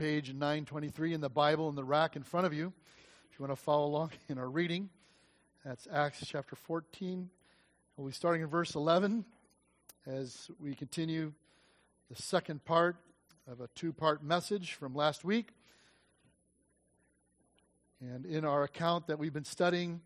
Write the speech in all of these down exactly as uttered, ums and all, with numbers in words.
page nine twenty-three in the Bible in the rack in front of you. If you want to follow along in our reading, that's Acts chapter fourteen. We'll be starting in verse eleven as we continue the second part of a two-part message from last week. And in our account that we've been studying,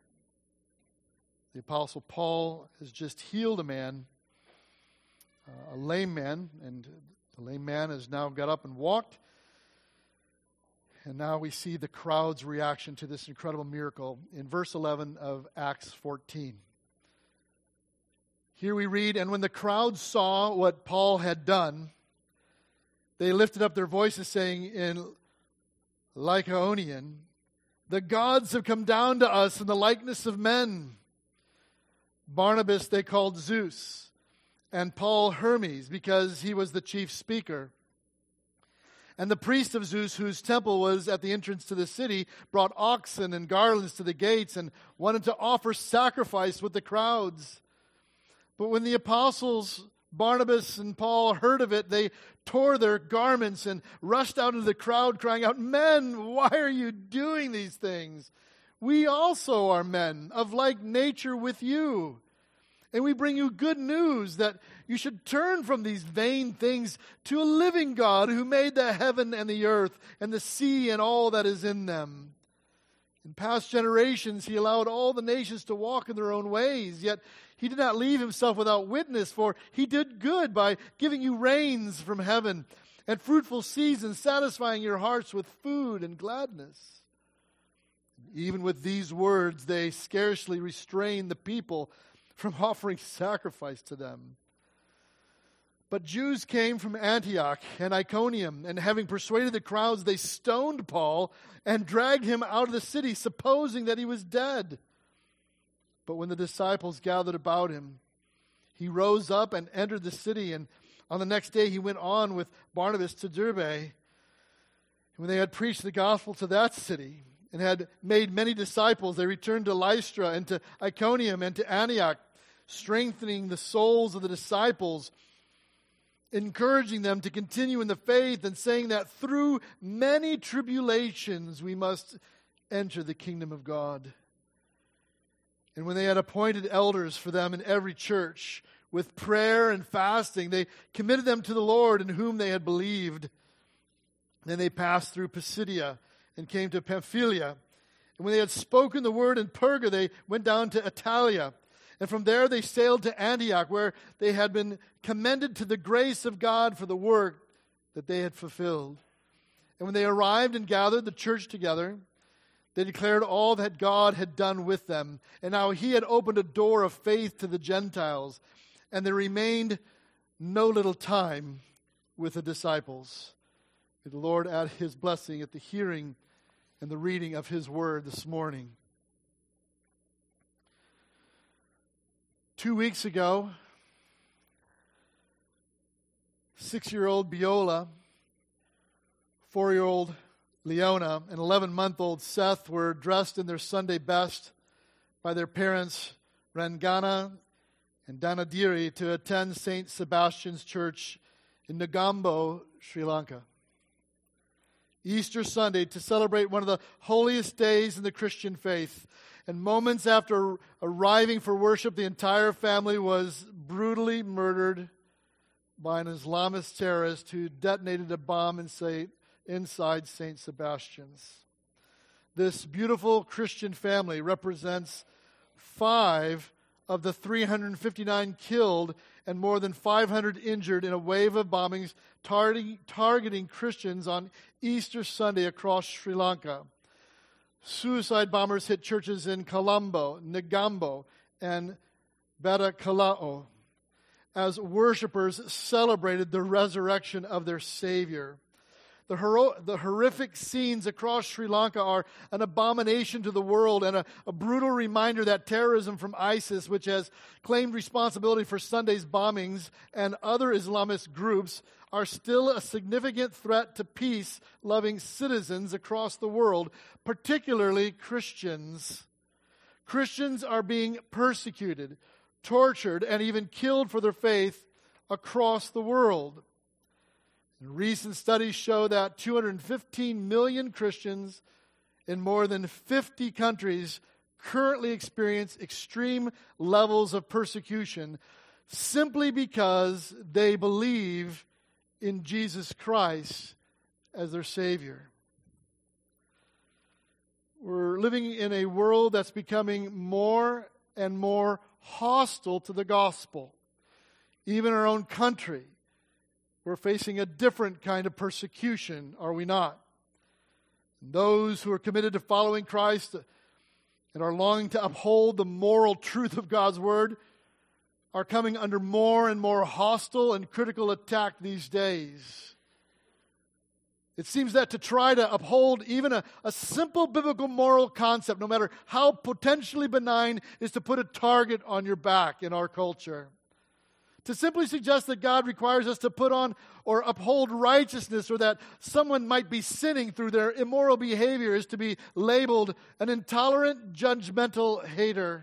the Apostle Paul has just healed a man, uh, a lame man, and the lame man has now got up and walked. And now we see the crowd's reaction to this incredible miracle in verse eleven of Acts fourteen. Here we read, "And when the crowd saw what Paul had done, they lifted up their voices, saying in Lycaonian, 'The gods have come down to us in the likeness of men.' Barnabas they called Zeus, and Paul Hermes, because he was the chief speaker. And the priest of Zeus, whose temple was at the entrance to the city, brought oxen and garlands to the gates and wanted to offer sacrifice with the crowds. But when the apostles Barnabas and Paul heard of it, they tore their garments and rushed out into the crowd, crying out, 'Men, why are you doing these things? We also are men of like nature with you. And we bring you good news that you should turn from these vain things to a living God who made the heaven and the earth and the sea and all that is in them. In past generations, he allowed all the nations to walk in their own ways, yet he did not leave himself without witness, for he did good by giving you rains from heaven and fruitful seasons, satisfying your hearts with food and gladness.' Even with these words, they scarcely restrained the people from offering sacrifice to them. But Jews came from Antioch and Iconium, and having persuaded the crowds, they stoned Paul and dragged him out of the city, supposing that he was dead. But when the disciples gathered about him, he rose up and entered the city, and on the next day he went on with Barnabas to Derbe. And when they had preached the gospel to that city and had made many disciples, they returned to Lystra and to Iconium and to Antioch, strengthening the souls of the disciples, encouraging them to continue in the faith, and saying that through many tribulations we must enter the kingdom of God. And when they had appointed elders for them in every church, with prayer and fasting, they committed them to the Lord in whom they had believed. Then they passed through Pisidia and came to Pamphylia. And when they had spoken the word in Perga, they went down to Italia. And from there they sailed to Antioch, where they had been commended to the grace of God for the work that they had fulfilled. And when they arrived and gathered the church together, they declared all that God had done with them, and how he had opened a door of faith to the Gentiles. And they remained no little time with the disciples. May the Lord add his blessing at the hearing and the reading of his word this morning. Two weeks ago, six-year-old Biola, four-year-old Leona, and eleven-month-old Seth were dressed in their Sunday best by their parents, Rangana and Danadiri, to attend Saint Sebastian's Church in Negombo, Sri Lanka. Easter Sunday, to celebrate one of the holiest days in the Christian faith. And moments after arriving for worship, the entire family was brutally murdered by an Islamist terrorist who detonated a bomb inside Saint Sebastian's. This beautiful Christian family represents five of the three hundred fifty-nine killed and more than five hundred injured in a wave of bombings tar- targeting Christians on Easter Sunday across Sri Lanka. Suicide bombers hit churches in Colombo, Negombo, and Badakalao as worshipers celebrated the resurrection of their Savior. The, hero- the horrific scenes across Sri Lanka are an abomination to the world and a, a brutal reminder that terrorism from ISIS, which has claimed responsibility for Sunday's bombings, and other Islamist groups are still a significant threat to peace-loving citizens across the world, particularly Christians. Christians are being persecuted, tortured, and even killed for their faith across the world. Recent studies show that two hundred fifteen million Christians in more than fifty countries currently experience extreme levels of persecution simply because they believe in Jesus Christ as their Savior. We're living in a world that's becoming more and more hostile to the gospel. Even our own country, we're facing a different kind of persecution, are we not? Those who are committed to following Christ and are longing to uphold the moral truth of God's Word are coming under more and more hostile and critical attack these days. It seems that to try to uphold even a, a simple biblical moral concept, no matter how potentially benign, is to put a target on your back in our culture. To simply suggest that God requires us to put on or uphold righteousness, or that someone might be sinning through their immoral behavior, is to be labeled an intolerant, judgmental hater.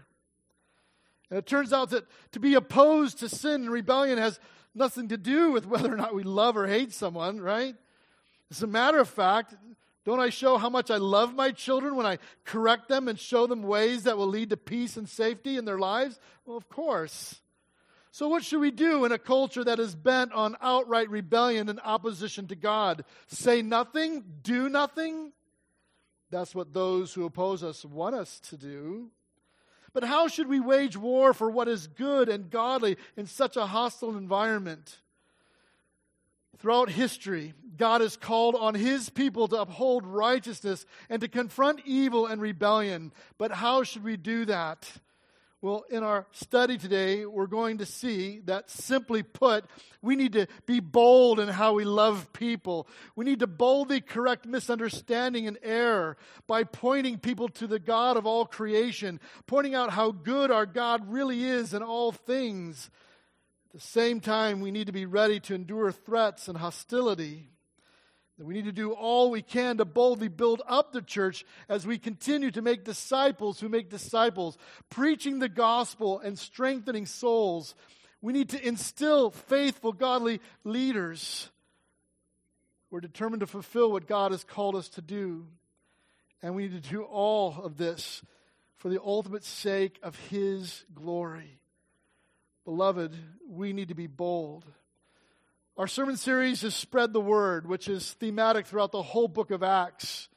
And it turns out that to be opposed to sin and rebellion has nothing to do with whether or not we love or hate someone, right? As a matter of fact, don't I show how much I love my children when I correct them and show them ways that will lead to peace and safety in their lives? Well, of course. So what should we do in a culture that is bent on outright rebellion and opposition to God? Say nothing? Do nothing? That's what those who oppose us want us to do. But how should we wage war for what is good and godly in such a hostile environment? Throughout history, God has called on His people to uphold righteousness and to confront evil and rebellion. But how should we do that? Well, in our study today, we're going to see that, simply put, we need to be bold in how we love people. We need to boldly correct misunderstanding and error by pointing people to the God of all creation, pointing out how good our God really is in all things. At the same time, we need to be ready to endure threats and hostility. We need to do all we can to boldly build up the church as we continue to make disciples who make disciples, preaching the gospel and strengthening souls. We need to instill faithful, godly leaders. We're determined to fulfill what God has called us to do. And we need to do all of this for the ultimate sake of His glory. Beloved, we need to be bold. Our sermon series is Spread the Word, which is thematic throughout the whole book of Acts.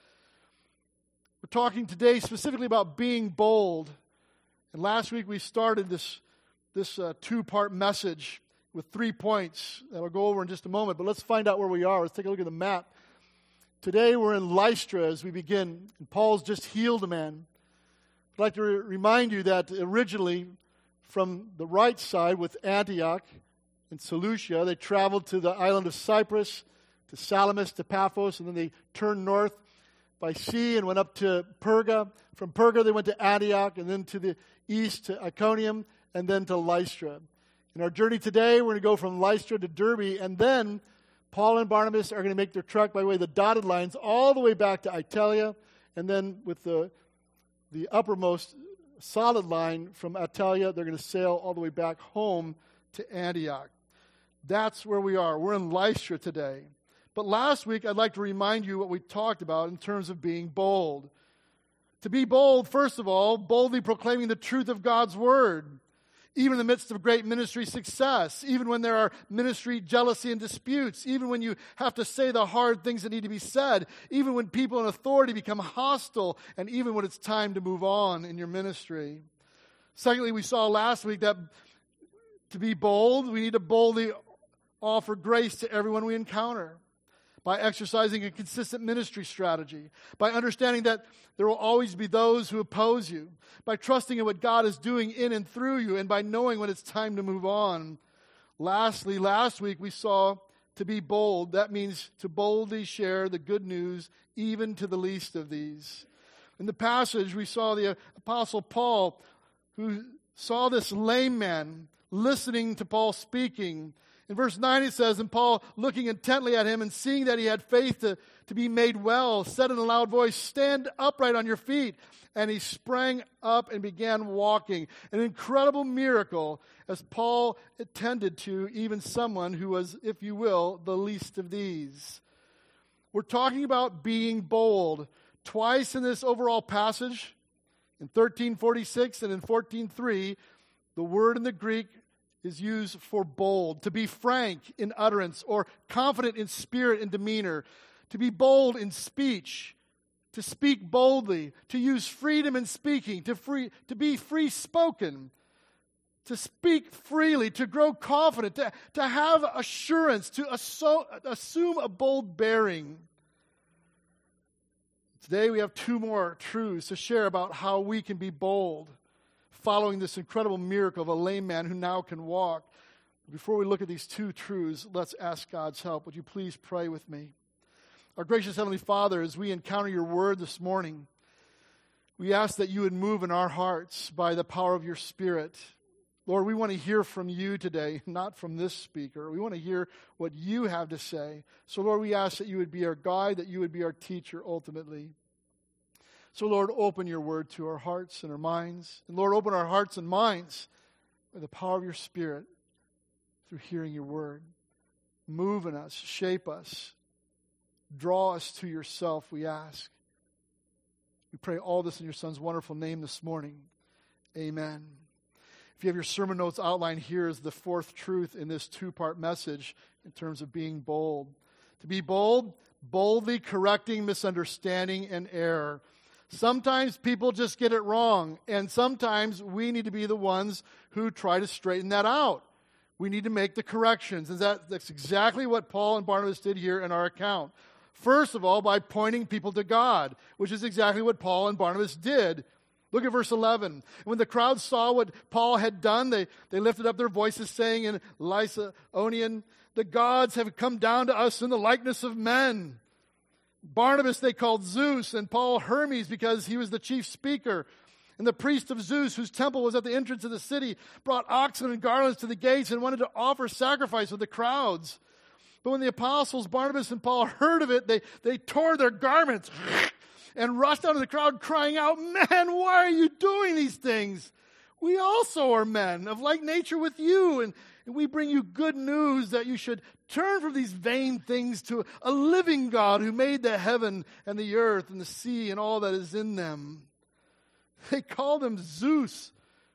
We're talking today specifically about being bold. And last week we started this, this uh, two-part message with three points that I'll go over in just a moment. But let's find out where we are. Let's take a look at the map. Today we're in Lystra as we begin. And Paul's just healed a man. I'd like to re- remind you that originally from the right side with Antioch in Seleucia, they traveled to the island of Cyprus, to Salamis, to Paphos, and then they turned north by sea and went up to Perga. From Perga, they went to Antioch, and then to the east to Iconium, and then to Lystra. In our journey today, we're going to go from Lystra to Derbe, and then Paul and Barnabas are going to make their trek by way of the dotted lines all the way back to Attalia, and then with the, the uppermost solid line from Attalia, they're going to sail all the way back home to Antioch. That's where we are. We're in Lystra today. But last week, I'd like to remind you what we talked about in terms of being bold. To be bold, first of all, boldly proclaiming the truth of God's Word, even in the midst of great ministry success, even when there are ministry jealousy and disputes, even when you have to say the hard things that need to be said, even when people in authority become hostile, and even when it's time to move on in your ministry. Secondly, we saw last week that to be bold, we need to boldly offer grace to everyone we encounter by exercising a consistent ministry strategy, by understanding that there will always be those who oppose you, by trusting in what God is doing in and through you, and by knowing when it's time to move on. Lastly, last week we saw to be bold. That means to boldly share the good news even to the least of these. In the passage, we saw the Apostle Paul, who saw this lame man listening to Paul speaking, In verse nine it says, and Paul, looking intently at him and seeing that he had faith to, to be made well, said in a loud voice, stand upright on your feet. And he sprang up and began walking. An incredible miracle as Paul attended to even someone who was, if you will, the least of these. We're talking about being bold. Twice in this overall passage, in thirteen forty-six and in fourteen three, the word in the Greek is used for bold, to be frank in utterance or confident in spirit and demeanor, to be bold in speech, to speak boldly, to use freedom in speaking, to free, to be free-spoken, to speak freely, to grow confident, to, to have assurance, to asso- assume a bold bearing. Today we have two more truths to share about how we can be bold, following this incredible miracle of a lame man who now can walk. Before we look at these two truths, let's ask God's help. Would you please pray with me? Our gracious Heavenly Father, as we encounter your word this morning, we ask that you would move in our hearts by the power of your Spirit. Lord, we want to hear from you today, not from this speaker. We want to hear what you have to say. So, Lord, we ask that you would be our guide, that you would be our teacher ultimately. So, Lord, open your word to our hearts and our minds. And, Lord, open our hearts and minds by the power of your Spirit through hearing your word. Move in us, shape us, draw us to yourself, we ask. We pray all this in your Son's wonderful name this morning. Amen. If you have your sermon notes outlined, here is the fourth truth in this two-part message in terms of being bold. To be bold, boldly correcting misunderstanding and error. Sometimes people just get it wrong, and sometimes we need to be the ones who try to straighten that out. We need to make the corrections, and that, that's exactly what Paul and Barnabas did here in our account. First of all, by pointing people to God, which is exactly what Paul and Barnabas did. Look at verse eleven. When the crowd saw what Paul had done, they, they lifted up their voices, saying in Lycaonian, the gods have come down to us in the likeness of men. Barnabas they called Zeus, and Paul Hermes, because he was the chief speaker. And the priest of Zeus, whose temple was at the entrance of the city, brought oxen and garlands to the gates and wanted to offer sacrifice with the crowds. But when the apostles, Barnabas and Paul, heard of it, they, they tore their garments and rushed out of the crowd, crying out, "Man, why are you doing these things? We also are men of like nature with you, and, and we bring you good news that you should turn from these vain things to a living God who made the heaven and the earth and the sea and all that is in them." They called him Zeus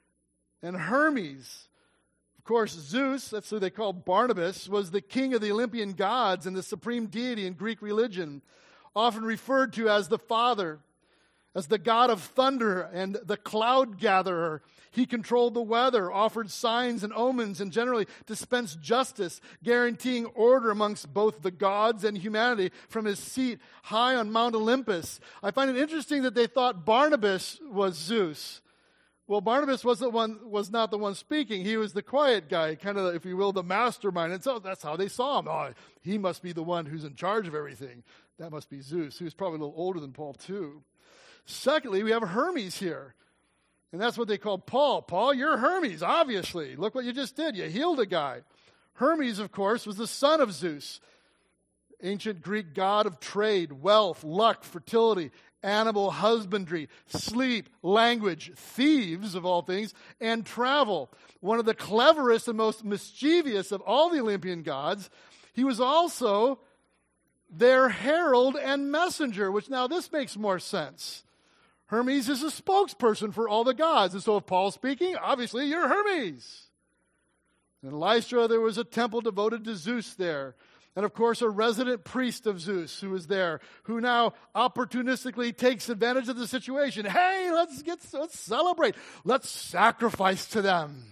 and Hermes. Of course, Zeus, that's who they called Barnabas, was the king of the Olympian gods and the supreme deity in Greek religion, often referred to as the Father, as the god of thunder and the cloud gatherer. He controlled the weather, offered signs and omens, and generally dispensed justice, guaranteeing order amongst both the gods and humanity from his seat high on Mount Olympus. I find it interesting that they thought Barnabas was Zeus. Well, Barnabas was the one, was not the one speaking. He was the quiet guy, kind of, if you will, the mastermind. And so that's how they saw him. Oh, he must be the one who's in charge of everything. That must be Zeus, who's probably a little older than Paul, too. Secondly, we have Hermes here. And that's what they called Paul. Paul, you're Hermes, obviously. Look what you just did. You healed a guy. Hermes, of course, was the son of Zeus, ancient Greek god of trade, wealth, luck, fertility, animal husbandry, sleep, language, thieves, of all things, and travel. One of the cleverest and most mischievous of all the Olympian gods. He was also their herald and messenger, which now this makes more sense. Hermes is a spokesperson for all the gods. And so if Paul's speaking, obviously you're Hermes. In Lystra, there was a temple devoted to Zeus there. And of course, a resident priest of Zeus who was there, who now opportunistically takes advantage of the situation. Hey, let's get, let's celebrate. Let's sacrifice to them.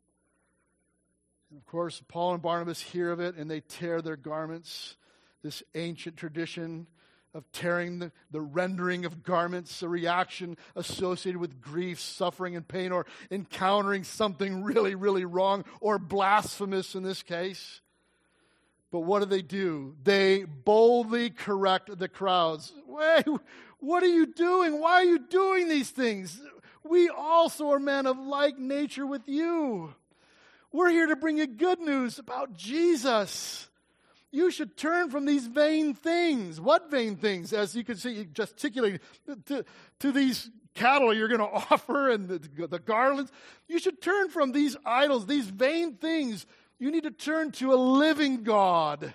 And of course, Paul and Barnabas hear of it and they tear their garments. This ancient tradition of tearing the, the rendering of garments, a reaction associated with grief, suffering, and pain, or encountering something really, really wrong or blasphemous in this case. But what do they do? They boldly correct the crowds. Wait, what are you doing? Why are you doing these things? We also are men of like nature with you. We're here to bring you good news about Jesus. You should turn from these vain things. What vain things? As you can see, gesticulating to, to these cattle you're going to offer and the, the garlands. You should turn from these idols, these vain things. You need to turn to a living God.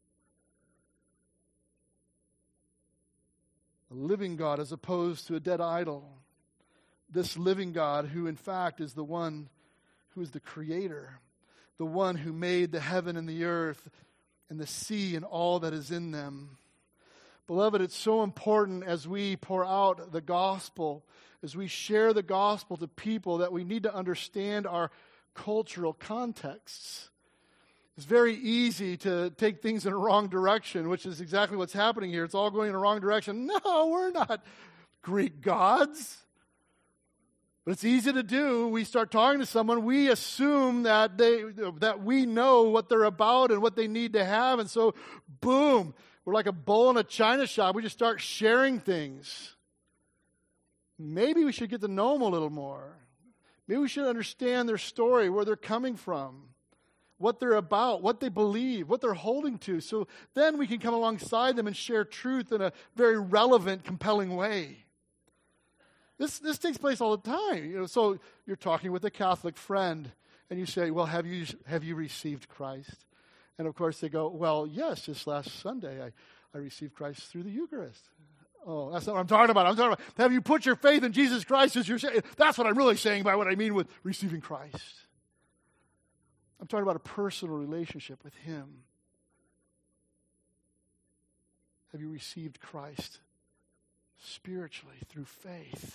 A living God as opposed to a dead idol. This living God who in fact is the one who is the creator, the one who made the heaven and the earth and the sea and all that is in them. Beloved, it's so important as we pour out the gospel, as we share the gospel to people, that we need to understand our cultural contexts. It's very easy to take things in a wrong direction, which is exactly what's happening here. It's all going in the wrong direction. No, we're not Greek gods. But it's easy to do. We start talking to someone, we assume that they that we know what they're about and what they need to have, and so boom, we're like a bull in a china shop. We just start sharing things. Maybe we should get to know them a little more. Maybe we should understand their story, where they're coming from, what they're about, what they believe, what they're holding to. So then we can come alongside them and share truth in a very relevant, compelling way. This this takes place all the time. You know, so you're talking with a Catholic friend, and you say, well, have you have you received Christ? And of course they go, well, yes, just last Sunday I, I received Christ through the Eucharist. Oh, that's not what I'm talking about. I'm talking about, have you put your faith in Jesus Christ as your Savior? That's what I'm really saying by what I mean with receiving Christ. I'm talking about a personal relationship with Him. Have you received Christ spiritually through faith?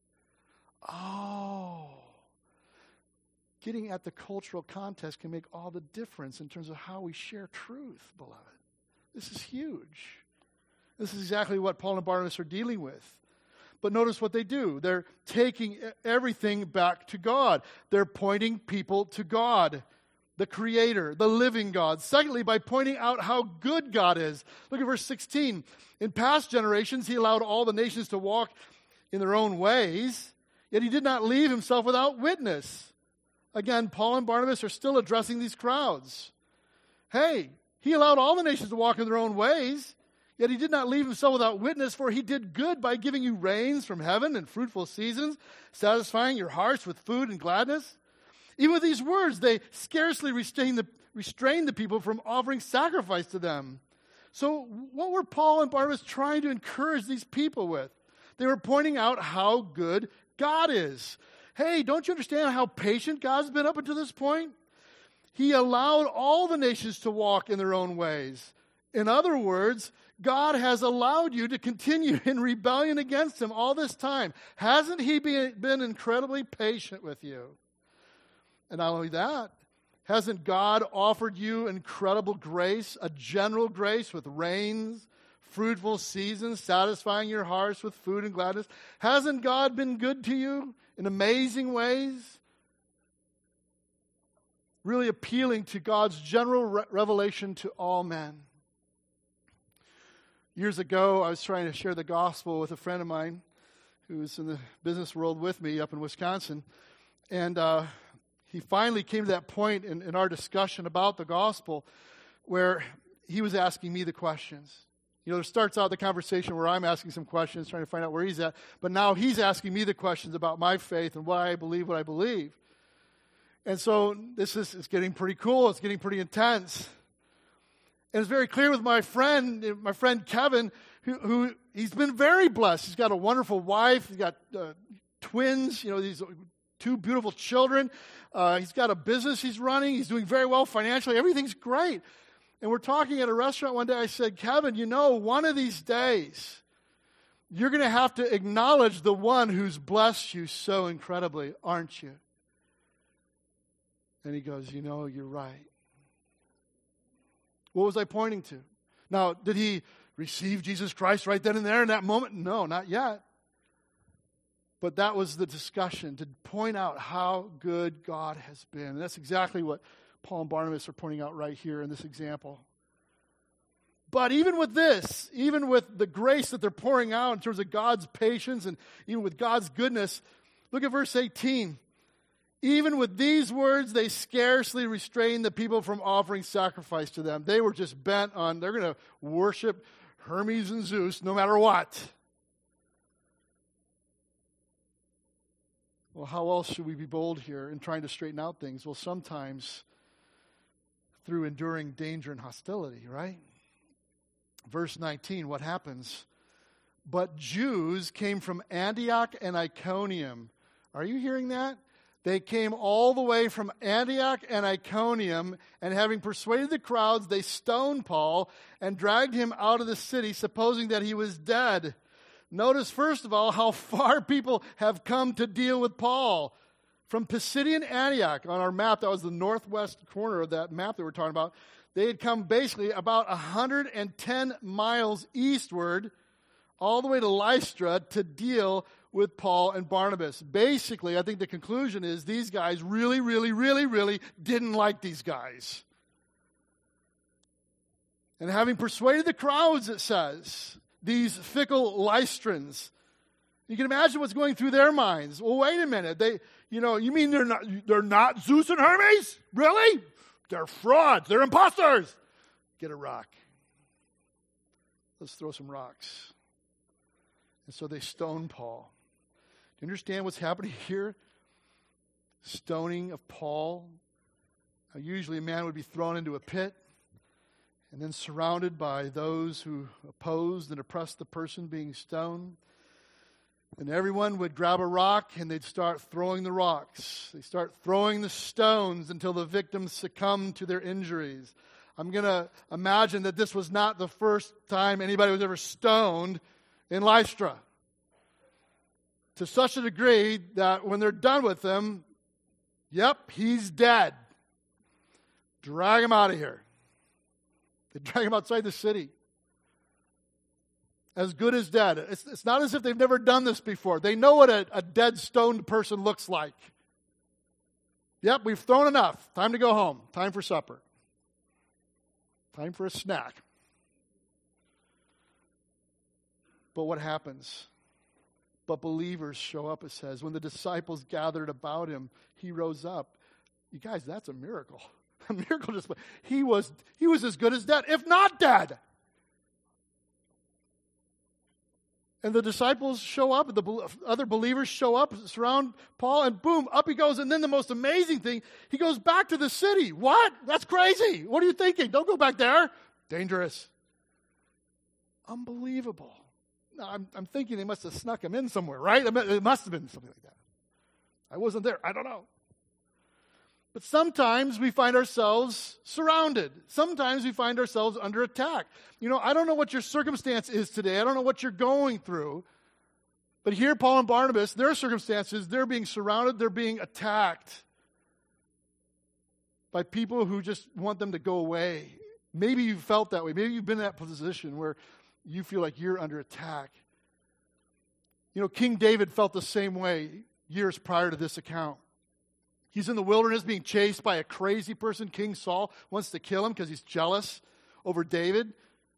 Oh. Getting at the cultural context can make all the difference in terms of how we share truth, beloved. This is huge. This is exactly what Paul and Barnabas are dealing with. But notice what they do. They're taking everything back to God. They're pointing people to God, the Creator, the living God. Secondly, by pointing out how good God is. Look at verse sixteen. In past generations, He allowed all the nations to walk in their own ways, yet He did not leave Himself without witness. Again, Paul and Barnabas are still addressing these crowds. Hey, He allowed all the nations to walk in their own ways, yet He did not leave Himself without witness, for He did good by giving you rains from heaven and fruitful seasons, satisfying your hearts with food and gladness. Even with these words, they scarcely restrained the, restrained the people from offering sacrifice to them. So what were Paul and Barnabas trying to encourage these people with? They were pointing out how good God is. Hey, don't you understand how patient God's been up until this point? He allowed all the nations to walk in their own ways. In other words, God has allowed you to continue in rebellion against Him all this time. Hasn't He been, been incredibly patient with you? And not only that, hasn't God offered you incredible grace, a general grace with rains, fruitful seasons, satisfying your hearts with food and gladness? Hasn't God been good to you in amazing ways? Really appealing to God's general re- revelation to all men. Years ago, I was trying to share the gospel with a friend of mine who was in the business world with me up in Wisconsin. And uh, he finally came to that point in, in our discussion about the gospel where he was asking me the questions. You know, there starts out the conversation where I'm asking some questions, trying to find out where he's at. But now he's asking me the questions about my faith and why I believe what I believe. And so this is it's getting pretty cool. It's getting pretty intense. And it's very clear with my friend, my friend Kevin, who, who he's been very blessed. He's got a wonderful wife. He's got uh, twins, you know, these two beautiful children. Uh, he's got a business he's running. He's doing very well financially. Everything's great. And we're talking at a restaurant one day. I said, Kevin, you know, one of these days, you're going to have to acknowledge the one who's blessed you so incredibly, aren't you? And he goes, you know, you're right. What was I pointing to? Now, did he receive Jesus Christ right then and there in that moment? No, not yet. But that was the discussion, to point out how good God has been. And that's exactly what Paul and Barnabas are pointing out right here in this example. But even with this, even with the grace that they're pouring out in terms of God's patience and even with God's goodness, look at verse eighteen. Even with these words, they scarcely restrained the people from offering sacrifice to them. They were just bent on, they're going to worship Hermes and Zeus no matter what. Well, how else should we be bold here in trying to straighten out things? Well, sometimes through enduring danger and hostility, right? Verse nineteen, what happens? But Jews came from Antioch and Iconium. Are you hearing that? They came all the way from Antioch and Iconium, and having persuaded the crowds, they stoned Paul and dragged him out of the city, supposing that he was dead. Notice, first of all, how far people have come to deal with Paul. From Pisidian Antioch, on our map, that was the northwest corner of that map that we're talking about, they had come basically about one hundred ten miles eastward, all the way to Lystra, to deal with Paul and Barnabas. Basically, I think the conclusion is these guys really, really, really, really didn't like these guys. And having persuaded the crowds, it says, these fickle Lystrans, you can imagine what's going through their minds. Well, wait a minute. They, you know, you mean they're not they're not Zeus and Hermes? Really? They're frauds. They're imposters. Get a rock. Let's throw some rocks. And so they stone Paul. Do you understand what's happening here? Stoning of Paul. Now, usually a man would be thrown into a pit and then surrounded by those who opposed and oppressed the person being stoned. And everyone would grab a rock and they'd start throwing the rocks. They start throwing the stones until the victims succumb to their injuries. I'm going to imagine that this was not the first time anybody was ever stoned in Lystra. To such a degree that when they're done with him, yep, he's dead. Drag him out of here. They drag him outside the city. As good as dead. It's, it's not as if they've never done this before. They know what a, a dead, stoned person looks like. Yep, we've thrown enough. Time to go home. Time for supper. Time for a snack. But what happens? But believers show up, it says. When the disciples gathered about him, he rose up. You guys, that's a miracle. A miracle just, he was, he was as good as dead, if not dead. And the disciples show up, and the other believers show up, surround Paul, and boom, up he goes. And then the most amazing thing, he goes back to the city. What? That's crazy. What are you thinking? Don't go back there. Dangerous. Unbelievable. Now, I'm, I'm thinking they must have snuck him in somewhere, right? It must have been something like that. I wasn't there. I don't know. But sometimes we find ourselves surrounded. Sometimes we find ourselves under attack. You know, I don't know what your circumstance is today. I don't know what you're going through. But here, Paul and Barnabas, their circumstances, they're being surrounded, they're being attacked by people who just want them to go away. Maybe you've felt that way. Maybe you've been in that position where you feel like you're under attack. You know, King David felt the same way years prior to this account. He's in the wilderness being chased by a crazy person. King Saul wants to kill him because he's jealous over David.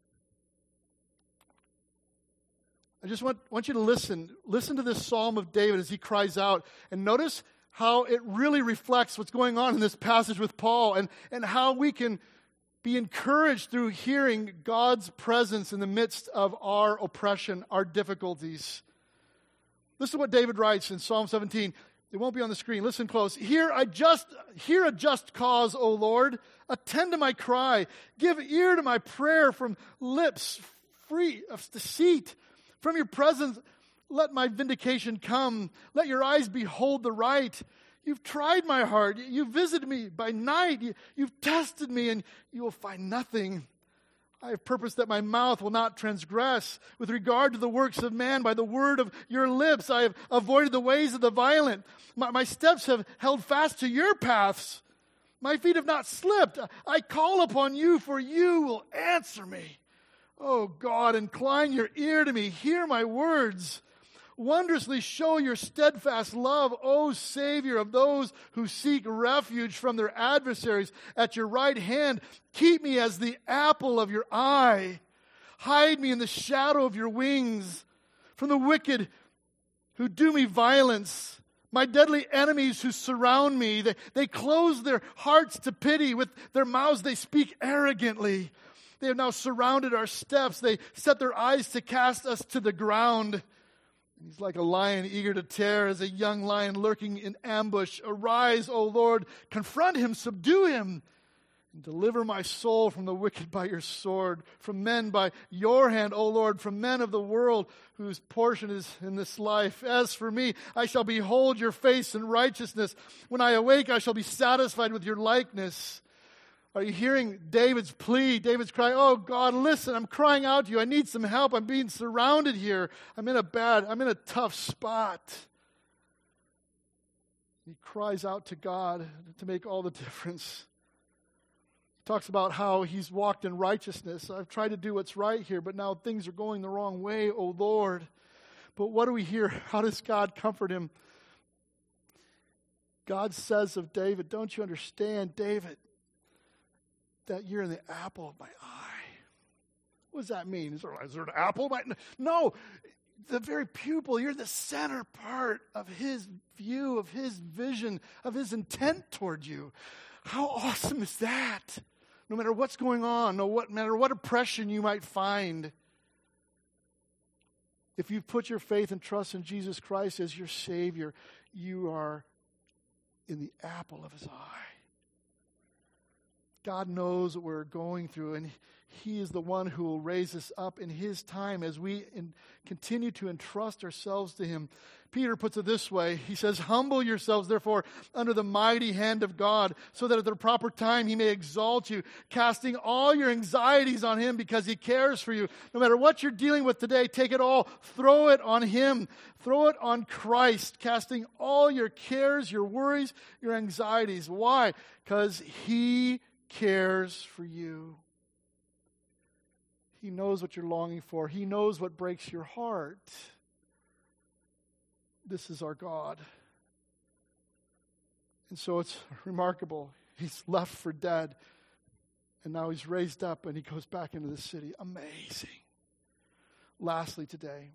I just want, want you to listen. Listen to this Psalm of David as he cries out. And notice how it really reflects what's going on in this passage with Paul, and, and how we can be encouraged through hearing God's presence in the midst of our oppression, our difficulties. Listen to what David writes in Psalm seventeen. It won't be on the screen. Listen close. Hear I just hear a just cause, O Lord. Attend to my cry. Give ear to my prayer from lips free of deceit. From your presence, let my vindication come. Let your eyes behold the right. You've tried my heart. You visited me by night. You, you've tested me, and you will find nothing. I have purposed that my mouth will not transgress. With regard to the works of man, by the word of your lips, I have avoided the ways of the violent. My, my steps have held fast to your paths. My feet have not slipped. I call upon you, for you will answer me. Oh God, incline your ear to me. Hear my words. Wondrously show your steadfast love, O Savior of those who seek refuge from their adversaries. At your right hand, keep me as the apple of your eye. Hide me in the shadow of your wings from the wicked who do me violence. My deadly enemies who surround me, they, they close their hearts to pity. With their mouths they speak arrogantly. They have now surrounded our steps. They set their eyes to cast us to the ground. He's like a lion eager to tear, as a young lion lurking in ambush. Arise, O Lord, confront him, subdue him, and deliver my soul from the wicked by your sword, from men by your hand, O Lord, from men of the world whose portion is in this life. As for me, I shall behold your face in righteousness. When I awake, I shall be satisfied with your likeness. Are you hearing David's plea? David's cry, oh God, listen, I'm crying out to you. I need some help. I'm being surrounded here. I'm in a bad, I'm in a tough spot. He cries out to God to make all the difference. He talks about how he's walked in righteousness. I've tried to do what's right here, but now things are going the wrong way, oh Lord. But what do we hear? How does God comfort him? God says of David, don't you understand, David, that you're in the apple of my eye? What does that mean? Is there, is there an apple? No, the very pupil. You're the center part of his view, of his vision, of his intent toward you. How awesome is that? No matter what's going on, no what, matter what oppression you might find, if you've put your faith and trust in Jesus Christ as your Savior, you are in the apple of his eye. God knows what we're going through, and he is the one who will raise us up in his time as we in, continue to entrust ourselves to him. Peter puts it this way. He says, humble yourselves, therefore, under the mighty hand of God, so that at the proper time he may exalt you, casting all your anxieties on him because he cares for you. No matter what you're dealing with today, take it all, throw it on him. Throw it on Christ, casting all your cares, your worries, your anxieties. Why? Because he cares for you. He knows what you're longing for. He knows what breaks your heart. This is our God. And so it's remarkable. He's left for dead, and now he's raised up, and he goes back into the city. Amazing. Lastly today,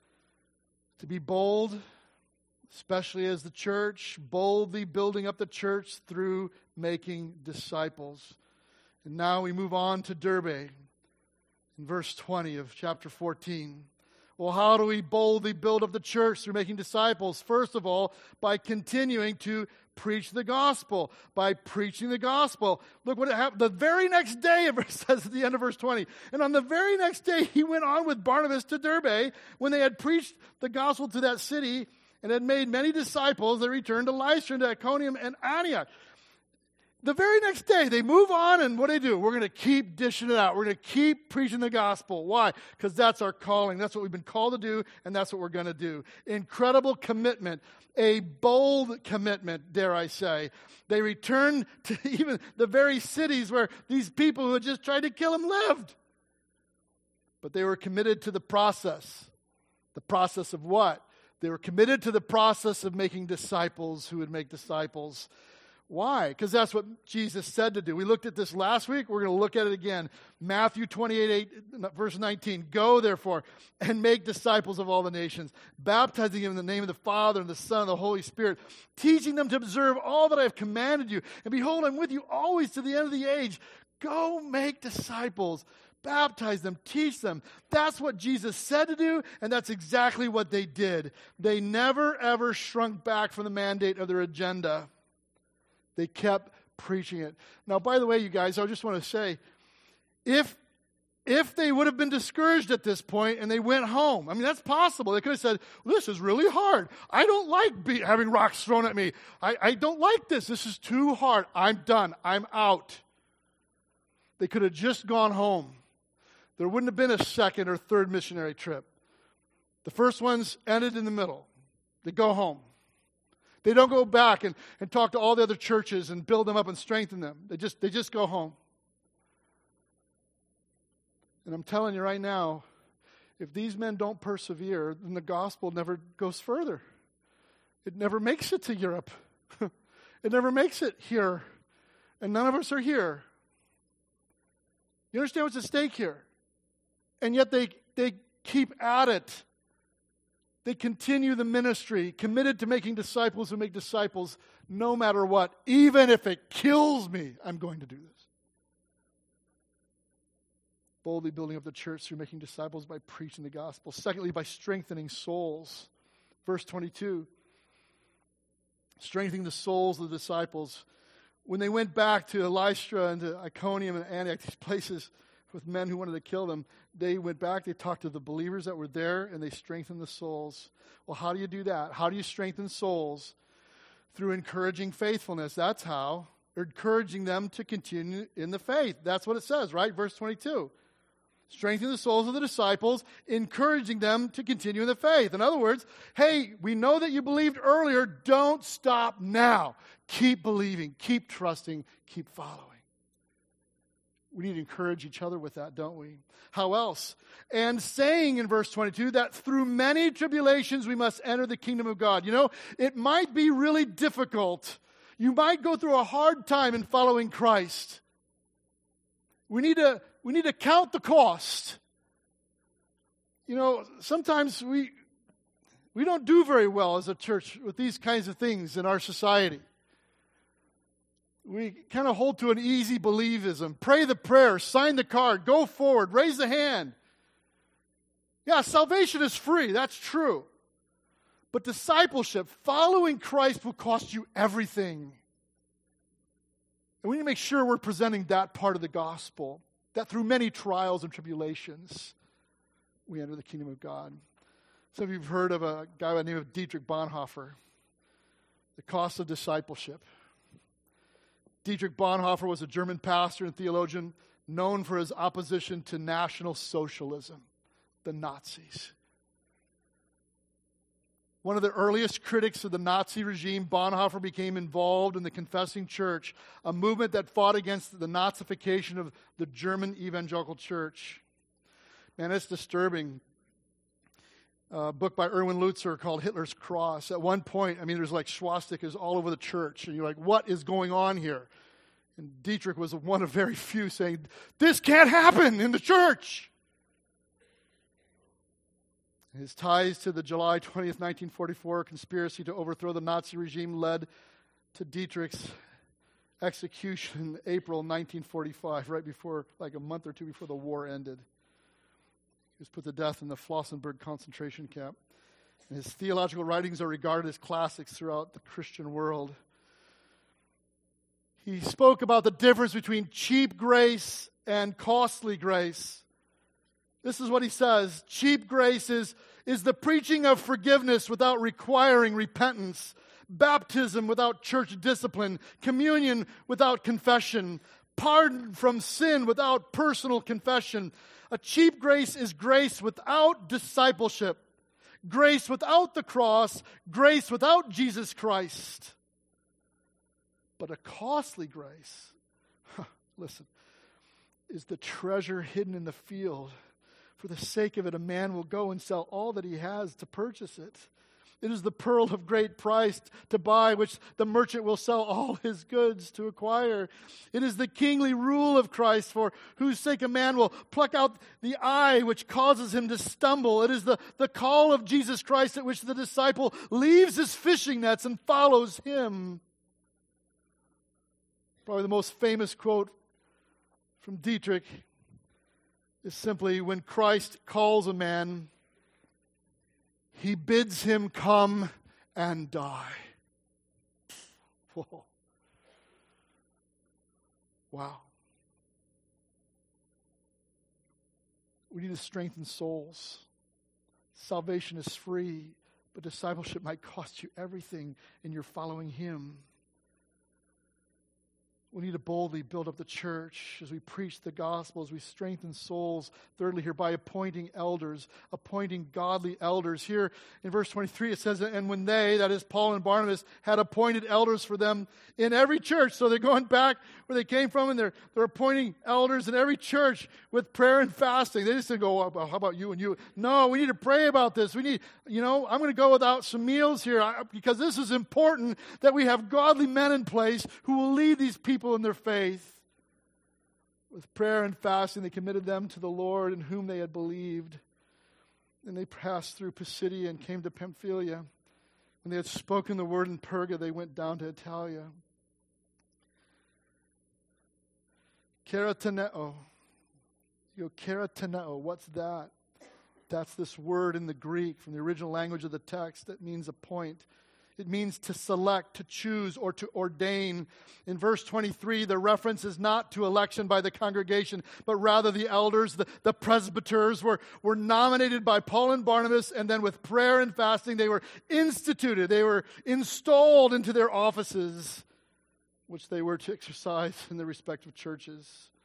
to be bold, especially as the church, boldly building up the church through making disciples. And now we move on to Derbe in verse twenty of chapter fourteen. Well, how do we boldly build up the church through making disciples? First of all, by continuing to preach the gospel. By preaching the gospel. Look what happened. The very next day, it says at the end of verse twenty, and on the very next day, he went on with Barnabas to Derbe. When they had preached the gospel to that city and had made many disciples, they returned to Lystra and to Iconium and Antioch. The very next day, they move on, and what do they do? We're going to keep dishing it out. We're going to keep preaching the gospel. Why? Because that's our calling. That's what we've been called to do, and that's what we're going to do. Incredible commitment. A bold commitment, dare I say. They returned to even the very cities where these people who had just tried to kill him lived. But they were committed to the process. The process of what? They were committed to the process of making disciples who would make disciples. Why? Because that's what Jesus said to do. We looked at this last week. We're going to look at it again. Matthew twenty-eight, eight, verse nineteen. Go, therefore, and make disciples of all the nations, baptizing them in the name of the Father and the Son and the Holy Spirit, teaching them to observe all that I have commanded you. And behold, I'm with you always to the end of the age. Go make disciples. Baptize them, teach them. That's what Jesus said to do, and that's exactly what they did. They never, ever shrunk back from the mandate of their agenda. They kept preaching it. Now, by the way, you guys, I just want to say, if if they would have been discouraged at this point and they went home, I mean, that's possible. They could have said, well, this is really hard. I don't like be, having rocks thrown at me. I, I don't like this. This is too hard. I'm done. I'm out. They could have just gone home. There wouldn't have been a second or third missionary trip. The first ones ended in the middle. They go home. They don't go back and, and talk to all the other churches and build them up and strengthen them. They just they just go home. And I'm telling you right now, if these men don't persevere, then the gospel never goes further. It never makes it to Europe. It never makes it here. And none of us are here. You understand what's at stake here? And yet they, they keep at it. They continue the ministry, committed to making disciples who make disciples no matter what. Even if it kills me, I'm going to do this. Boldly building up the church through making disciples by preaching the gospel. Secondly, by strengthening souls. Verse twenty-two. Strengthening the souls of the disciples. When they went back to Lystra and to Iconium and Antioch, these places with men who wanted to kill them, they went back, they talked to the believers that were there, and they strengthened the souls. Well, how do you do that? How do you strengthen souls? Through encouraging faithfulness. That's how. Encouraging them to continue in the faith. That's what it says, right? Verse twenty-two. Strengthening the souls of the disciples, encouraging them to continue in the faith. In other words, hey, we know that you believed earlier. Don't stop now. Keep believing, keep trusting, keep following. We need to encourage each other with that, don't we? How else? And saying in verse twenty-two that through many tribulations we must enter the kingdom of God. You know, it might be really difficult. You might go through a hard time in following Christ. We need to, we need to count the cost. You know, sometimes we, we don't do very well as a church with these kinds of things in our society. We kind of hold to an easy believism. Pray the prayer, sign the card, go forward, raise the hand. Yeah, salvation is free, that's true. But discipleship, following Christ, will cost you everything. And we need to make sure we're presenting that part of the gospel, that through many trials and tribulations, we enter the kingdom of God. Some of you have heard of a guy by the name of Dietrich Bonhoeffer, The Cost of Discipleship. Dietrich Bonhoeffer was a German pastor and theologian known for his opposition to National Socialism, the Nazis. One of the earliest critics of the Nazi regime, Bonhoeffer became involved in the Confessing Church, a movement that fought against the Nazification of the German evangelical church. Man, it's disturbing. A book by Erwin Lutzer called Hitler's Cross. At one point, I mean, there's like swastikas all over the church, and you're like, what is going on here? And Dietrich was one of very few saying, this can't happen in the church. His ties to the July twentieth, nineteen forty-four conspiracy to overthrow the Nazi regime led to Dietrich's execution in April nineteen forty-five, right before, like a month or two before the war ended. He was put to death in the Flossenburg concentration camp. And his theological writings are regarded as classics throughout the Christian world. He spoke about the difference between cheap grace and costly grace. This is what he says. Cheap grace is, is the preaching of forgiveness without requiring repentance, baptism without church discipline, communion without confession, pardon from sin without personal confession. A cheap grace is grace without discipleship, grace without the cross, grace without Jesus Christ. But a costly grace, huh, listen, is the treasure hidden in the field. For the sake of it, a man will go and sell all that he has to purchase it. It is the pearl of great price to buy, which the merchant will sell all his goods to acquire. It is the kingly rule of Christ, for whose sake a man will pluck out the eye which causes him to stumble. It is the, the call of Jesus Christ at which the disciple leaves his fishing nets and follows him. Probably the most famous quote from Dietrich is simply, when Christ calls a man, he bids him come and die. Whoa. Wow. We need to strengthen souls. Salvation is free, but discipleship might cost you everything, and you're following him. We need to boldly build up the church as we preach the gospel, as we strengthen souls. Thirdly, here, by appointing elders, appointing godly elders. Here in verse twenty-three, it says, and when they, that is Paul and Barnabas, had appointed elders for them in every church. So they're going back where they came from, and they're, they're appointing elders in every church with prayer and fasting. They just didn't go, well, how about you and you? No, we need to pray about this. We need, you know, I'm going to go without some meals here because this is important that we have godly men in place who will lead these people in their faith. With prayer and fasting, they committed them to the Lord in whom they had believed. And they passed through Pisidia and came to Pamphylia. When they had spoken the word in Perga, they went down to Italia. Kerataneo. You go, kerataneo, what's that? That's this word in the Greek from the original language of the text that means appoint. It means to select, to choose, or to ordain. In verse twenty-three, the reference is not to election by the congregation, but rather the elders, the, the presbyters were, were nominated by Paul and Barnabas, and then with prayer and fasting, they were instituted. They were installed into their offices, which they were to exercise in their respective churches.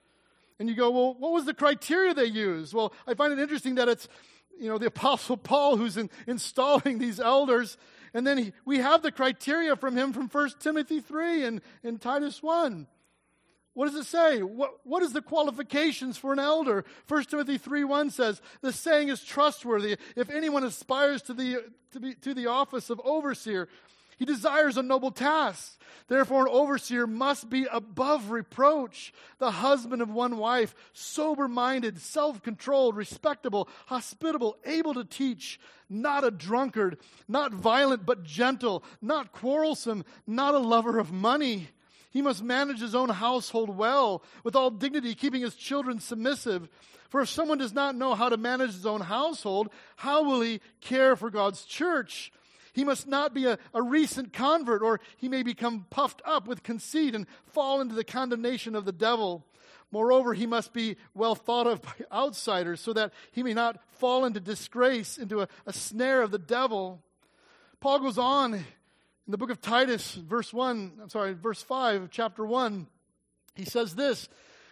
And you go, well, what was the criteria they used? Well, I find it interesting that it's, you know, the Apostle Paul who's in, installing these elders. And then he, we have the criteria from him from First Timothy three and, and Titus one. What does it say? What, what is the qualifications for an elder? First Timothy three one says, the saying is trustworthy. If anyone aspires to the, to, be, to the office of overseer, he desires a noble task. Therefore, an overseer must be above reproach, the husband of one wife, sober-minded, self-controlled, respectable, hospitable, able to teach, not a drunkard, not violent but gentle, not quarrelsome, not a lover of money. He must manage his own household well, with all dignity, keeping his children submissive. For if someone does not know how to manage his own household, how will he care for God's church? He must not be a, a recent convert, or he may become puffed up with conceit and fall into the condemnation of the devil. Moreover, he must be well thought of by outsiders, so that he may not fall into disgrace, into a, a snare of the devil. Paul goes on in the book of Titus, verse one, I'm sorry, verse five of chapter one. He says this,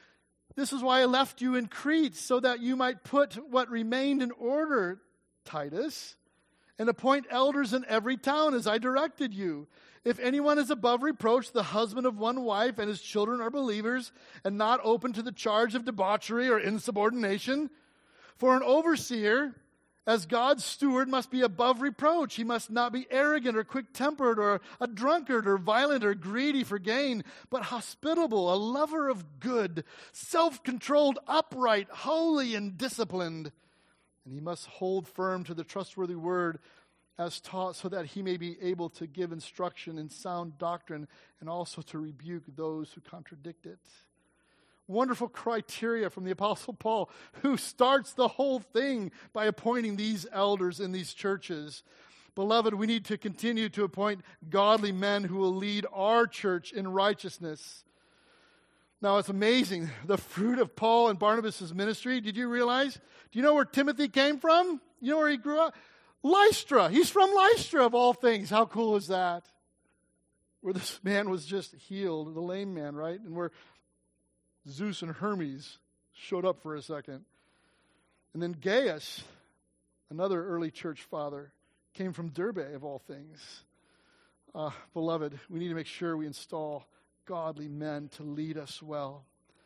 "This is why I left you in Crete, so that you might put what remained in order, Titus, and appoint elders in every town as I directed you. If anyone is above reproach, the husband of one wife, and his children are believers, and not open to the charge of debauchery or insubordination. For an overseer, as God's steward, must be above reproach. He must not be arrogant or quick-tempered or a drunkard or violent or greedy for gain, but hospitable, a lover of good, self-controlled, upright, holy, and disciplined. And he must hold firm to the trustworthy word as taught, so that he may be able to give instruction in sound doctrine and also to rebuke those who contradict it." Wonderful criteria from the Apostle Paul, who starts the whole thing by appointing these elders in these churches. Beloved, we need to continue to appoint godly men who will lead our church in righteousness. Now, it's amazing, the fruit of Paul and Barnabas' ministry. Did you realize? Do you know where Timothy came from? You know where he grew up? Lystra. He's from Lystra, of all things. How cool is that? Where this man was just healed, the lame man, right? And where Zeus and Hermes showed up for a second. And then Gaius, another early church father, came from Derbe, of all things. Uh, beloved, we need to make sure we install godly men to lead us well.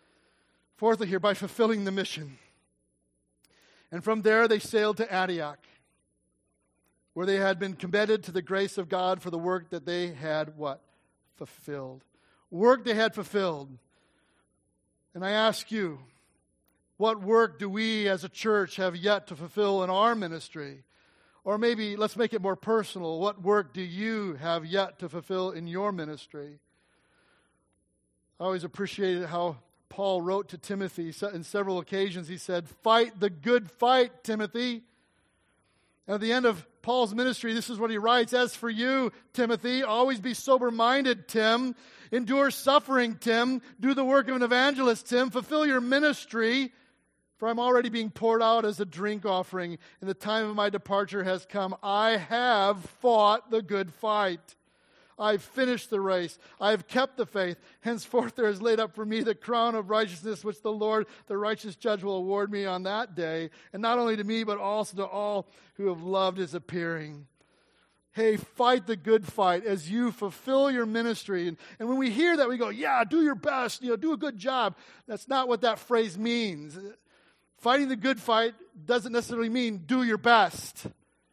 Fourthly here, by fulfilling the mission. And from there they sailed to Antioch, where they had been committed to the grace of God for the work that they had what? Fulfilled. Work they had fulfilled. And I ask you, what work do we as a church have yet to fulfill in our ministry? Or maybe let's make it more personal. What work do you have yet to fulfill in your ministry? I always appreciated how Paul wrote to Timothy in several occasions. He said, "Fight the good fight, Timothy." And at the end of Paul's ministry, this is what he writes: "As for you, Timothy, always be sober-minded, Tim. Endure suffering, Tim. Do the work of an evangelist, Tim. Fulfill your ministry, for I'm already being poured out as a drink offering, and the time of my departure has come. I have fought the good fight. I've finished the race. I've kept the faith. Henceforth there is laid up for me the crown of righteousness, which the Lord, the righteous judge, will award me on that day. And not only to me, but also to all who have loved his appearing." Hey, fight the good fight as you fulfill your ministry. And, and when we hear that, we go, yeah, do your best, you know, do a good job. That's not what that phrase means. Fighting the good fight doesn't necessarily mean do your best.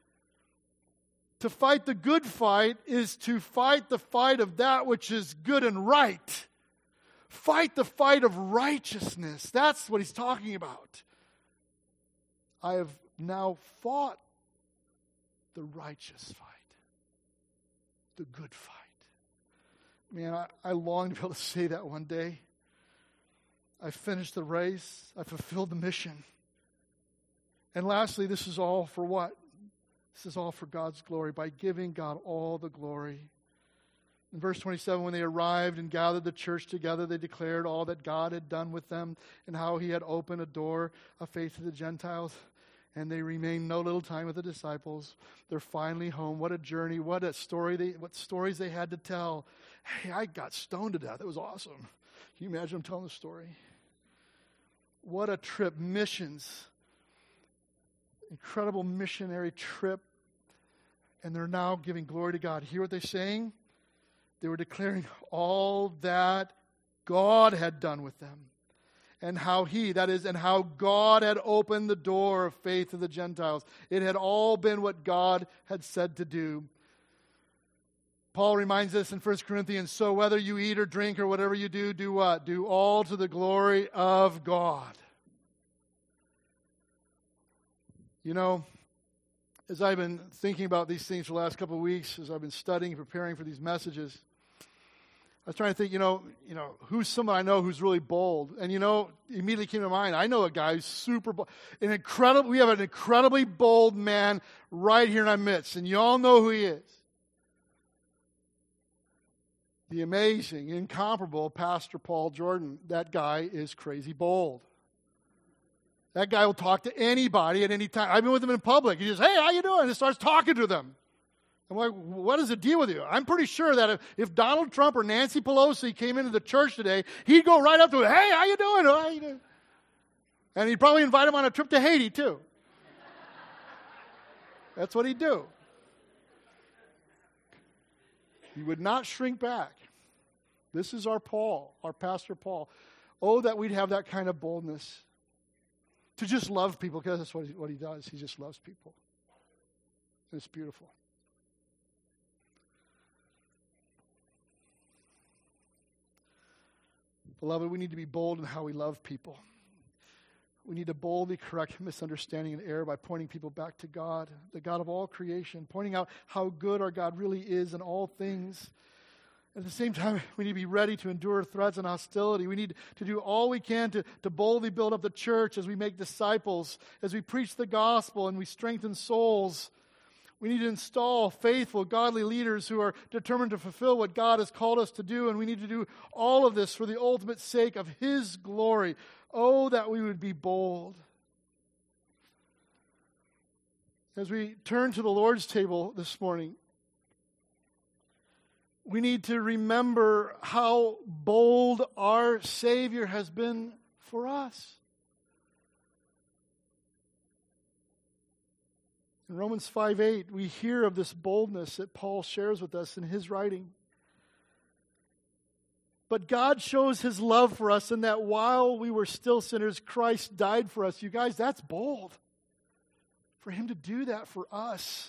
To fight the good fight is to fight the fight of that which is good and right. Fight the fight of righteousness. That's what he's talking about. I have now fought the righteous fight, the good fight. Man, I, I long to be able to say that one day. I finished the race. I fulfilled the mission. And lastly, this is all for what? This is all for God's glory, by giving God all the glory. In verse twenty-seven, when they arrived and gathered the church together, they declared all that God had done with them and how he had opened a door of faith to the Gentiles. And they remained no little time with the disciples. They're finally home. What a journey. What a story. They, what stories they had to tell. Hey, I got stoned to death. It was awesome. Can you imagine them telling the story? What a trip. Missions. Incredible missionary trip. And they're now giving glory to God. Hear what they're saying? They were declaring all that God had done with them. And how he, that is, and how God had opened the door of faith to the Gentiles. It had all been what God had said to do. Paul reminds us in First Corinthians, so whether you eat or drink or whatever you do, do what? Do all to the glory of God. You know, as I've been thinking about these things for the last couple of weeks, as I've been studying and preparing for these messages, I was trying to think, you know, you know, who's someone I know who's really bold? And, you know, immediately came to mind, I know a guy who's super bold. An incredible, we have an incredibly bold man right here in our midst. And you all know who he is. The amazing, incomparable Pastor Paul Jordan. That guy is crazy bold. That guy will talk to anybody at any time. I've been with him in public. He just, hey, how you doing? And starts talking to them. I'm like, what is the deal with you? I'm pretty sure that if, if Donald Trump or Nancy Pelosi came into the church today, he'd go right up to him, hey, how you doing? How you doing? And he'd probably invite him on a trip to Haiti, too. That's what he'd do. He would not shrink back. This is our Paul, our Pastor Paul. Oh, that we'd have that kind of boldness to just love people, because that's what he, what he does. He just loves people. And it's beautiful. Beloved, we need to be bold in how we love people. We need to boldly correct misunderstanding and error by pointing people back to God, the God of all creation, pointing out how good our God really is in all things. At the same time, we need to be ready to endure threats and hostility. We need to do all we can to, to boldly build up the church as we make disciples, as we preach the gospel and we strengthen souls. We need to install faithful, godly leaders who are determined to fulfill what God has called us to do, and we need to do all of this for the ultimate sake of His glory. Oh, that we would be bold. As we turn to the Lord's table this morning, we need to remember how bold our Savior has been for us. In Romans five eight, we hear of this boldness that Paul shares with us in his writing. But God shows His love for us in that while we were still sinners, Christ died for us. You guys, that's bold. For Him to do that for us.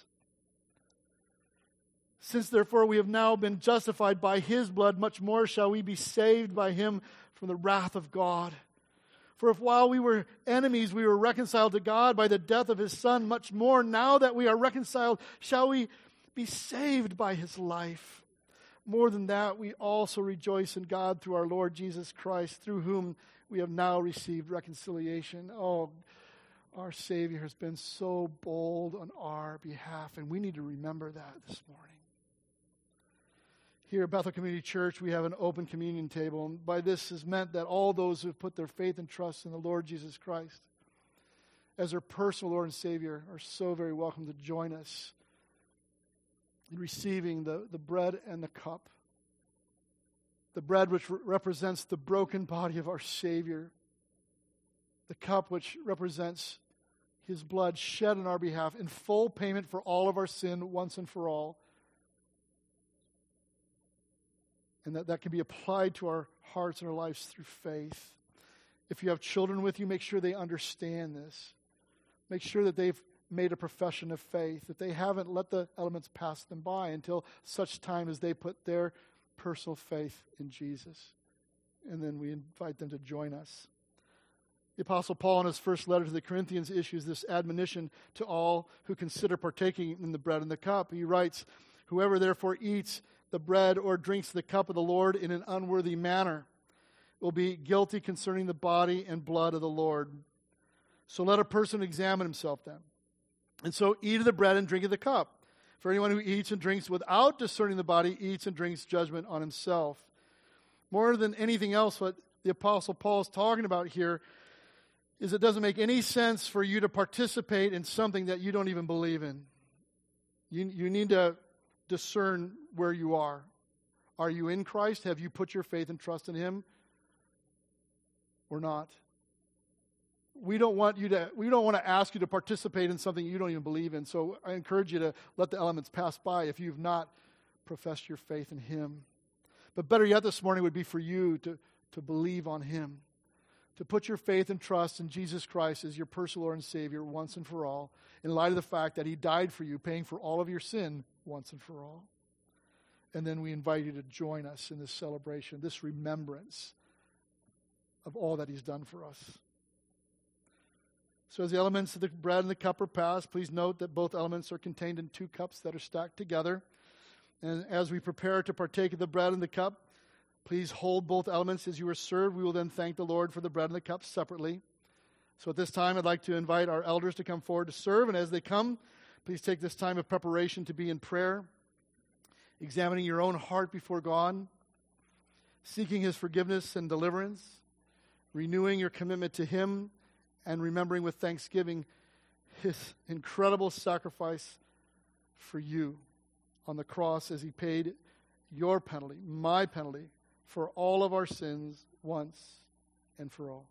Since therefore we have now been justified by His blood, much more shall we be saved by Him from the wrath of God. For if while we were enemies we were reconciled to God by the death of His Son, much more now that we are reconciled shall we be saved by His life. More than that, we also rejoice in God through our Lord Jesus Christ, through whom we have now received reconciliation. Oh, our Savior has been so bold on our behalf, and we need to remember that this morning. Here at Bethel Community Church, we have an open communion table, and by this is meant that all those who have put their faith and trust in the Lord Jesus Christ as their personal Lord and Savior are so very welcome to join us in receiving the, the bread and the cup. The bread which re- represents the broken body of our Savior. The cup which represents His blood shed on our behalf in full payment for all of our sin once and for all. And that, that can be applied to our hearts and our lives through faith. If you have children with you, make sure they understand this. Make sure that they've made a profession of faith, that they haven't let the elements pass them by until such time as they put their personal faith in Jesus. And then we invite them to join us. The Apostle Paul, in his first letter to the Corinthians, issues this admonition to all who consider partaking in the bread and the cup. He writes, "Whoever therefore eats the bread or drinks the cup of the Lord in an unworthy manner will be guilty concerning the body and blood of the Lord. So let a person examine himself then. And so eat of the bread and drink of the cup. For anyone who eats and drinks without discerning the body eats and drinks judgment on himself." More than anything else, what the Apostle Paul is talking about here is it doesn't make any sense for you to participate in something that you don't even believe in. You, you need to discern where you are. Are you in Christ? Have you put your faith and trust in Him or not? We don't want you to, we don't want to ask you to participate in something you don't even believe in. So I encourage you to let the elements pass by if you've not professed your faith in Him. But better yet this morning would be for you to, to believe on Him, to put your faith and trust in Jesus Christ as your personal Lord and Savior once and for all, in light of the fact that He died for you, paying for all of your sin once and for all. And then we invite you to join us in this celebration, this remembrance of all that He's done for us. So as the elements of the bread and the cup are passed, please note that both elements are contained in two cups that are stacked together. And as we prepare to partake of the bread and the cup, please hold both elements as you are served. We will then thank the Lord for the bread and the cup separately. So at this time, I'd like to invite our elders to come forward to serve. And as they come, please take this time of preparation to be in prayer, examining your own heart before God, seeking His forgiveness and deliverance, renewing your commitment to Him, and remembering with thanksgiving His incredible sacrifice for you on the cross as He paid your penalty, my penalty, for all of our sins once and for all.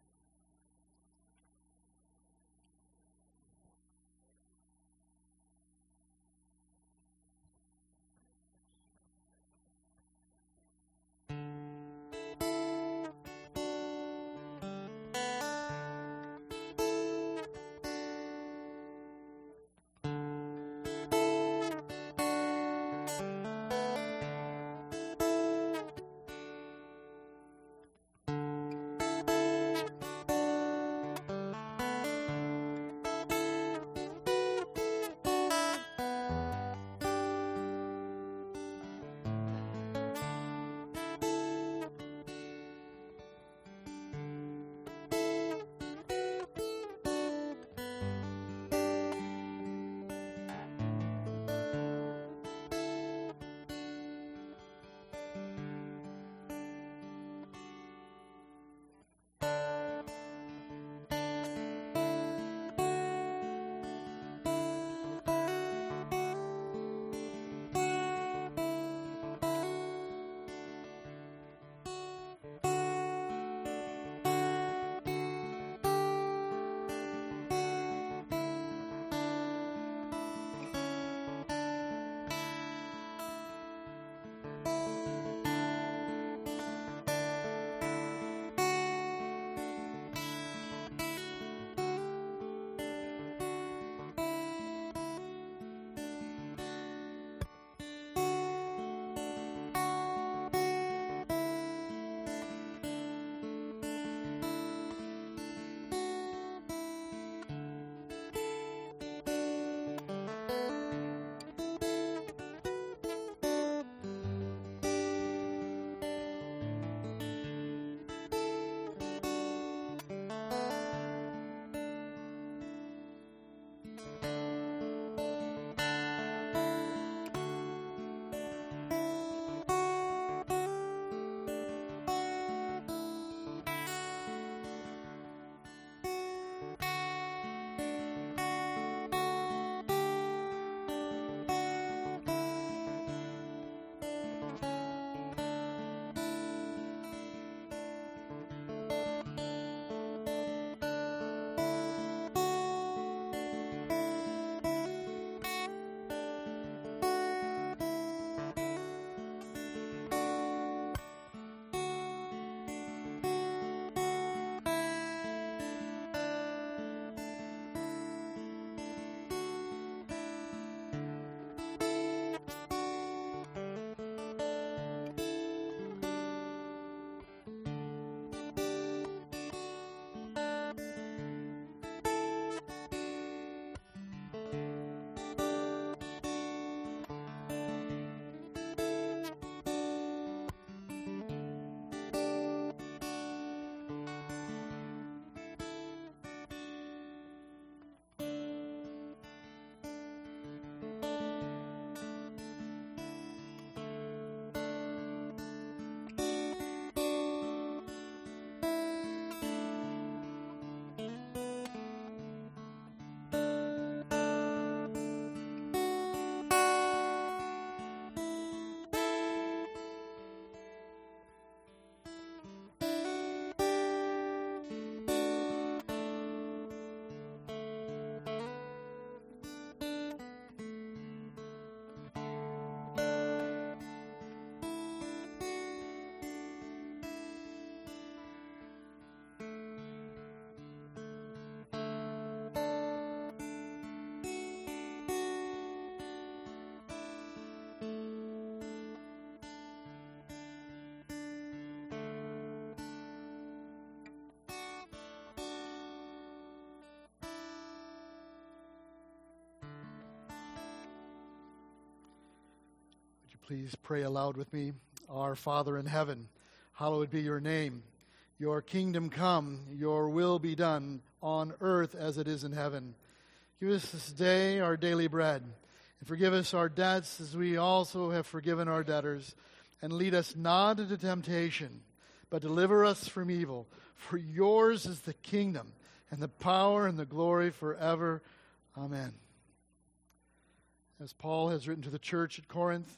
Please pray aloud with me. Our Father in heaven, hallowed be your name. Your kingdom come, your will be done on earth as it is in heaven. Give us this day our daily bread, and forgive us our debts as we also have forgiven our debtors. And lead us not into temptation, but deliver us from evil. For yours is the kingdom, and the power, and the glory forever. Amen. As Paul has written to the church at Corinth,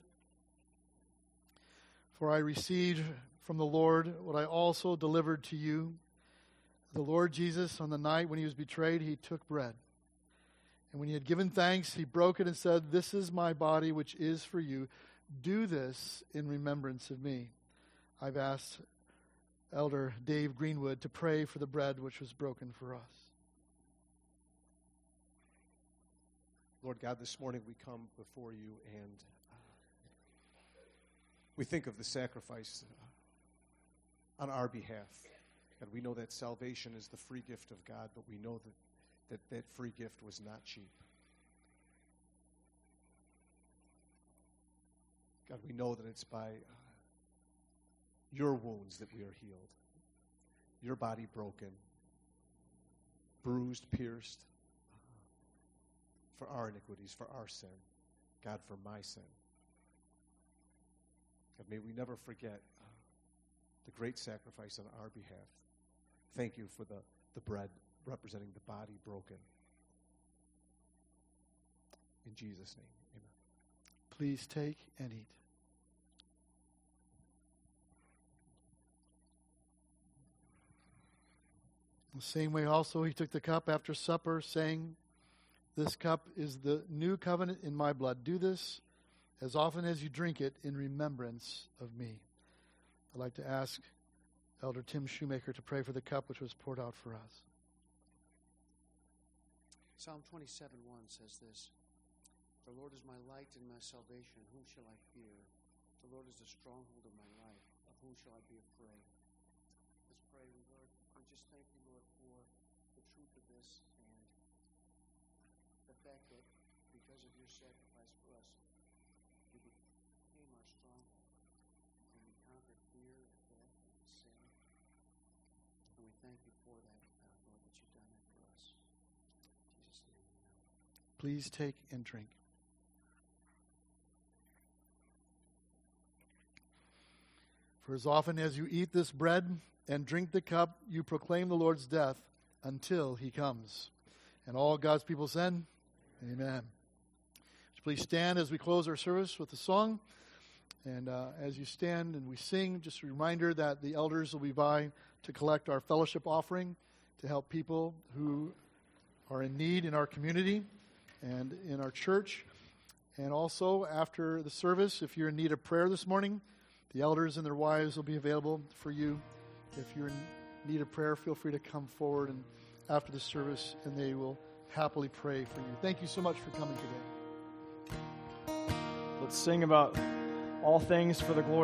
for I received from the Lord what I also delivered to you. The Lord Jesus, on the night when he was betrayed, he took bread. And when he had given thanks, he broke it and said, "This is my body, which is for you. Do this in remembrance of me." I've asked Elder Dave Greenwood to pray for the bread which was broken for us. Lord God, this morning we come before you and uh, we think of the sacrifice uh, on our behalf. And we know that salvation is the free gift of God, but we know that that, that free gift was not cheap. God, we know that it's by uh, your wounds that we are healed. Your body broken, bruised, pierced, for our iniquities, for our sin. God, for my sin. God, may we never forget uh, the great sacrifice on our behalf. Thank you for the, the bread representing the body broken. In Jesus' name, amen. Please take and eat. The same way also he took the cup after supper, saying, "This cup is the new covenant in my blood. Do this as often as you drink it in remembrance of me." I'd like to ask Elder Tim Shoemaker to pray for the cup which was poured out for us. Psalm twenty-seven one says this: "The Lord is my light and my salvation. Whom shall I fear? The Lord is the stronghold of my life. Of whom shall I be afraid?" Let's pray, Lord. I just thank you, Lord, for the truth of this and the fact that because of your sacrifice for us, you became our stronghold and we conquered fear and death and sin. And we thank you for that, uh, Lord, that you've done that for us. In Jesus' name, amen. Please take and drink. For as often as you eat this bread and drink the cup, you proclaim the Lord's death until he comes. And all God's people said, amen. Please stand as we close our service with a song. And uh, as you stand and we sing, just a reminder that the elders will be by to collect our fellowship offering to help people who are in need in our community and in our church. And also, after the service, if you're in need of prayer this morning, the elders and their wives will be available for you. If you're in need of prayer, feel free to come forward and after the service, and they will happily pray for you. Thank you so much for coming today. Let's sing about all things for the glory